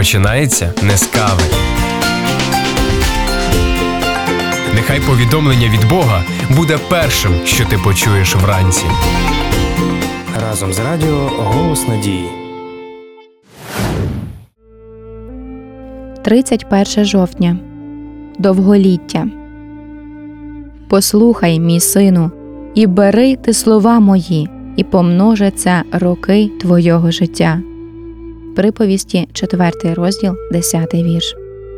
починається не з кави. Нехай повідомлення від Бога буде першим, що ти почуєш вранці. Разом з радіо «Голос надії». 31 жовтня. Довголіття. «Послухай, мій сину, і бери ти слова мої, і помножаться роки твого життя». Приповісті, 4 розділ, 10 вірш.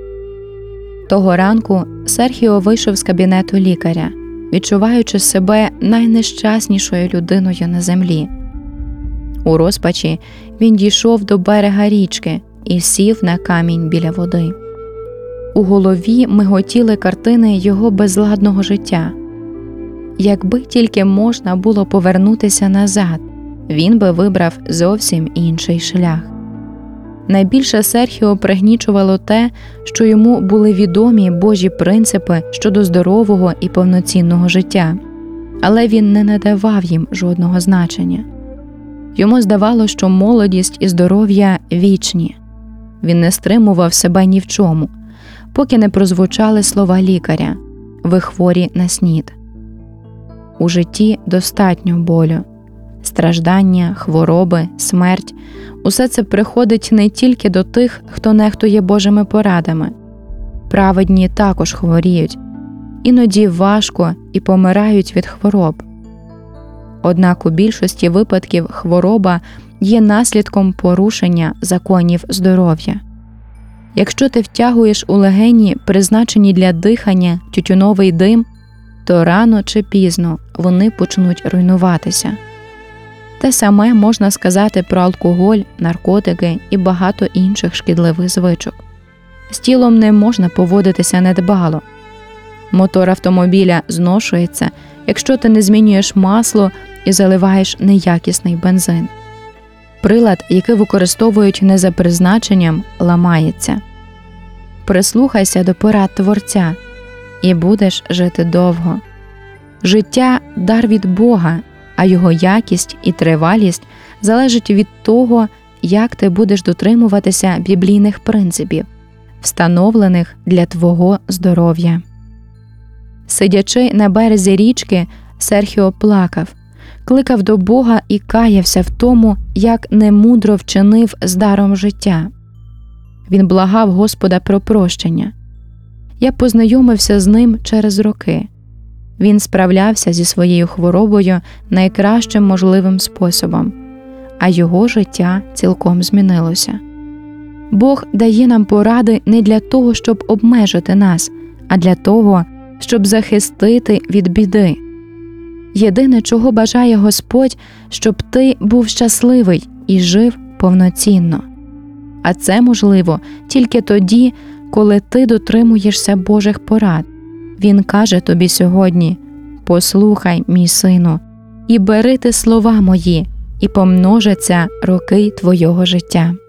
Того ранку Серхіо вийшов з кабінету лікаря, відчуваючи себе найнещаснішою людиною на землі. У розпачі він дійшов до берега річки і сів на камінь біля води. У голові миготіли картини його безладного життя. Якби тільки можна було повернутися назад, він би вибрав зовсім інший шлях. Найбільше Серхіо пригнічувало те, що йому були відомі Божі принципи щодо здорового і повноцінного життя, але він не надавав їм жодного значення. Йому здавалося, що молодість і здоров'я вічні. Він не стримував себе ні в чому, поки не прозвучали слова лікаря: «Ви хворі на СНІД». У житті достатньо болю. Страждання, хвороби, смерть – усе це приходить не тільки до тих, хто нехтує Божими порадами. Праведні також хворіють, іноді важко і помирають від хвороб. Однак у більшості випадків хвороба є наслідком порушення законів здоров'я. Якщо ти втягуєш у легені, призначені для дихання, тютюновий дим, то рано чи пізно вони почнуть руйнуватися. Те саме можна сказати про алкоголь, наркотики і багато інших шкідливих звичок. З тілом не можна поводитися недбало. Мотор автомобіля зношується, якщо ти не змінюєш масло і заливаєш неякісний бензин. Прилад, який використовують не за призначенням, ламається. Прислухайся до порад Творця, і будеш жити довго. Життя – дар від Бога, а його якість і тривалість залежить від того, як ти будеш дотримуватися біблійних принципів, встановлених для твого здоров'я. Сидячи на березі річки, Серхіо плакав, кликав до Бога і каявся в тому, як немудро вчинив з даром життя. Він благав Господа про прощення. Я познайомився з ним через роки. Він справлявся зі своєю хворобою найкращим можливим способом, а його життя цілком змінилося. Бог дає нам поради не для того, щоб обмежити нас, а для того, щоб захистити від біди. Єдине, чого бажає Господь, щоб ти був щасливий і жив повноцінно. А це можливо тільки тоді, коли ти дотримуєшся Божих порад. Він каже тобі сьогодні: «Послухай, мій сину, і бери ти слова мої, і помножаться роки твого життя».